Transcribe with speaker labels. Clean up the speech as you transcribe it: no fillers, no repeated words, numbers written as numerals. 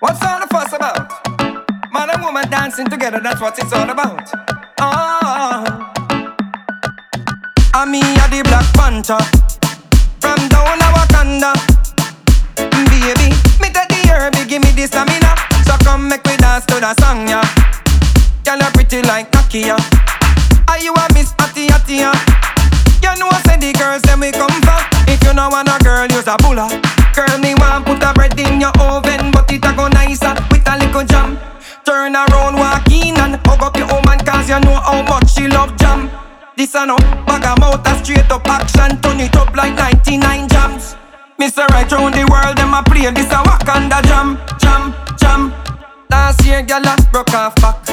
Speaker 1: What's all the fuss about? Man and woman dancing together, that's what it's all about. Oh, I me a the Black Panther from down a Wakanda. Baby, me take the herb, give me the stamina. So come make me dance to the song, yeah. Girl, you pretty like Nakia. Are you a Miss Atty Atty, yeah? You know I say the girls them we come from. If you know want a girl, use a bulla. Girl, me want put a bread in your oven, but it a go nicer with a little jam. Turn around, walk in and hug up your woman, cause you know how much she love jam. This a no bag a mouth, a straight up action. Turn it up like 99 jams. Mr. Right round the world, them a play this a Wakanda jam, jam, jam. Last year, gyal a broke off back.